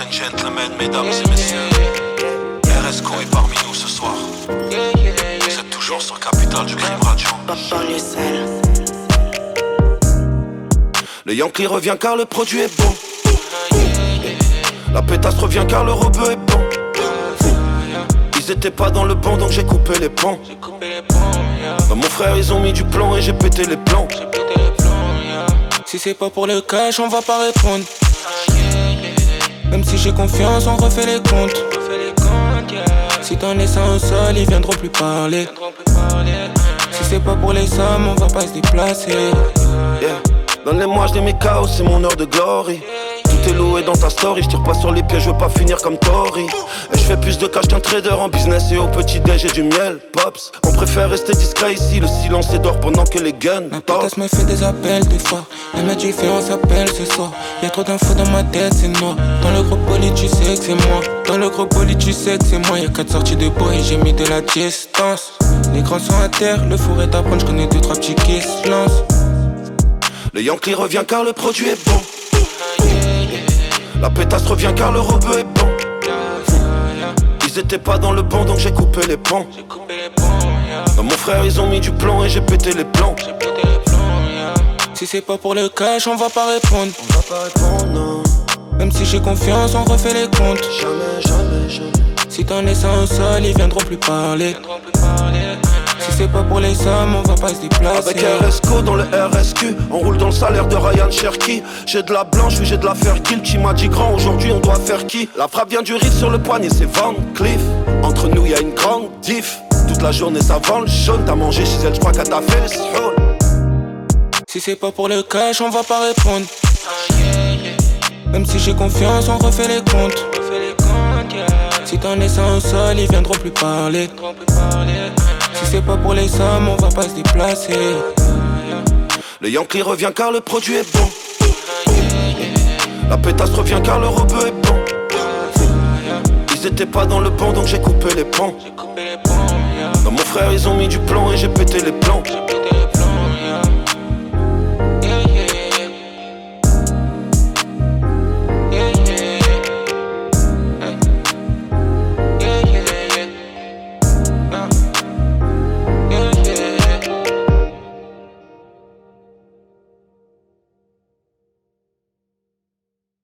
and gentlemen, mesdames et messieurs, RSCO est parmi nous ce soir. C'est toujours sur Capital du Crime Radio. Le Yankee revient car le produit est bon. La pétasse revient car le rebeu est bon. Ils étaient pas dans le banc donc j'ai coupé les ponts. Mon frère ils ont mis du plomb et j'ai pété les plombs. Si c'est pas pour le cash on va pas répondre. Même si j'ai confiance on refait les comptes. Si t'en laisses un au sol ils viendront plus parler. Si c'est pas pour les sommes on va pas se déplacer. Donne-les-moi, je les mets KO, c'est mon heure de glory. Tout est loué dans ta story, je tire pas sur les pieds, je veux pas finir comme Tory. Et je fais plus de cash qu'un trader en business et au petit déj j'ai du miel, pops. On préfère rester discret ici, le silence est d'or pendant que les guns ma pétasse me fait des appels des fois. Elle m'a dit fais on s'appelle ce soir. Y'a trop d'infos dans ma tête, c'est noir. Dans le gros poli tu sais que c'est moi. Dans le gros poli tu sais que c'est moi. Y'a 4 sorties de bois et j'ai mis de la distance. Les grands sont à terre, le four est à prendre, je connais 2-3 petits qui se lancent. Le Yankee revient car le produit est bon. La pétasse revient car le rebeu est bon. Ils étaient pas dans le banc donc j'ai coupé les ponts. Mon frère ils ont mis du plomb et j'ai pété les plombs. Si c'est pas pour le cash on va pas répondre. On va pas répondre non. Même si j'ai confiance on refait les comptes. Jamais. Si t'en laisses un au sol ils viendront plus parler. Si c'est pas pour les sommes, on va pas se déplacer. Avec RSCO dans le RSQ, on roule dans le salaire de Ryan Cherky. J'ai de la blanche, oui j'ai de la Fergie. Qui m'a dit grand, aujourd'hui on doit faire qui? La frappe vient du riff sur le poignet, c'est Van Cleef. Entre nous y'a une grande diff. Toute la journée ça vend le jaune. T'as mangé chez elle, j'crois qu'à ta fait le Si c'est pas pour le cash, on va pas répondre. Même si j'ai confiance, on refait les comptes. Si t'en laisses un au sol, ils viendront plus parler. Si c'est pas pour les sommes, on va pas se déplacer. Le Yankee revient car le produit est bon. La pétasse revient car le rebeu est bon. Ils étaient pas dans le banc donc j'ai coupé les ponts. Mon frère ils ont mis du plomb et j'ai pété les plombs.